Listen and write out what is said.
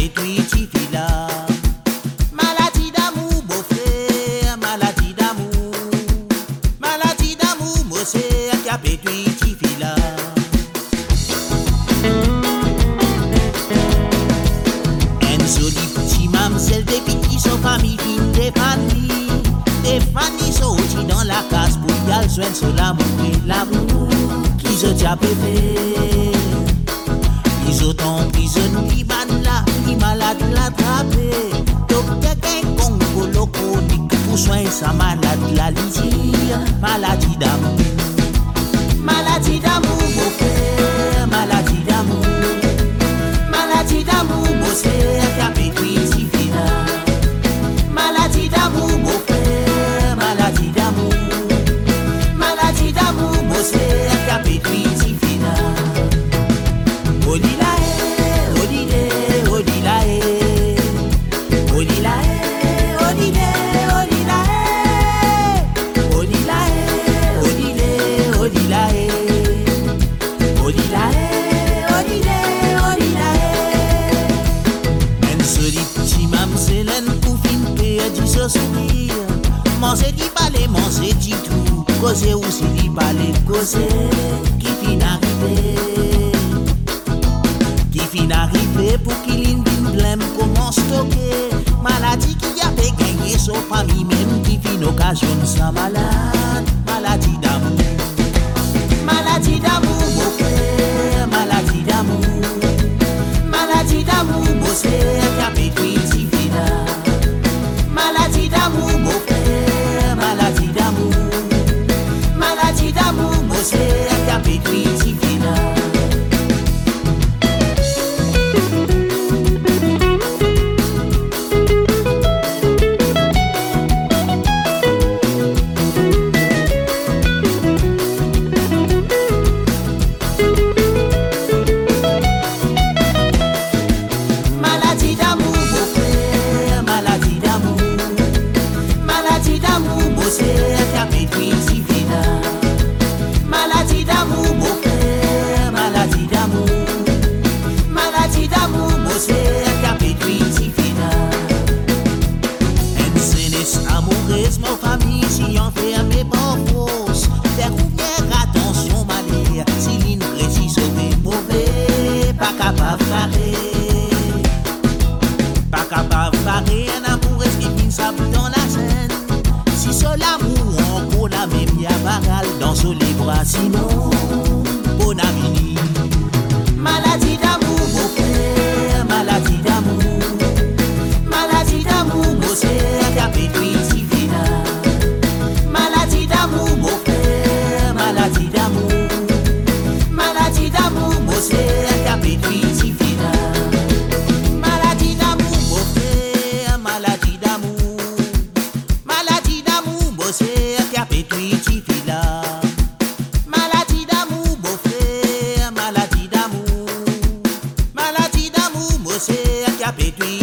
pétri ti fila. Maladie d'amour, beau frère, maladie d'amour. Maladie d'amour, moi c'est qui a pétri ti fila. Un joli petit mamselle des petits son famille des familles sont aussi dans la casse pour y aller joindre sur l'amour qui se tient bébé. Ils ont emprisonné qui ban là, qui malade l'attraper. Docteur qu'un Congo loco dit que pour soigner sa malade la lisière. Maladie d'amour, maladie d'amour, beau frère, maladie d'amour. Maladie d'amour, beau frère, qui a pétri si fina. Maladie d'amour, beau frère, maladie d'amour. Maladie d'amour, beau frère, qui a pétri si fina. Odilae, odile, odilae. Odilae, odile, odilae. Odilae, odile, odilae. Odilae, odile, odilae. En soli petit mamsellen pour fin perdre ce sourire. Manger dit parler, manger dit tout. Causer aussi dit parler, causer. Qui fin arrivé. Qui fin arrivé pour qu'il ait une blême comment stocker. Maladie qui a fait gagner son famille même qui fin occasion sa malade. Maladie d'amour. Maladie d'amour, beau frère, maladie d'amour. Maladie d'amour, beau frère, qui a pétri si fina. Maladie d'amour, beau frère, maladie d'amour. Maladie d'amour, beau frère, qui a pétri si fina. Maladie d'amour, beau frère, maladie d'amour. Maladie d'amour, beau frère, qui a pétri si fina. Maladie d'amour, beau frère, maladie d'amour. Maladie d'amour, beau frère, qui a pétri si fina. En sénès amoureuse, mon famille s'y enfermée par force. Faire couvrir attention, malheur, si l'une réussit sauver mauvais, pas capable d'arrêter. Pas capable d'arrêter un amour qui s'abou dans la scène. Si seul amour encore la même y'a baral dans ce livre, sinon bon avenir. Maladie d'amour, beau frère, maladie d'amour. Maladie d'amour, beau frère, qui a pétri si fina. Maladie d'amour, beau frère, maladie d'amour. Maladie d'amour, beau frère, qui a pétri si fina. Maladie d'amour, beau frère, maladie d'amour. Maladie d'amour, beau frère, qui a pétri si fina. Maladie d'amour, beau frère, maladie d'amour. Maladie d'amour, beau frère, qui a pétri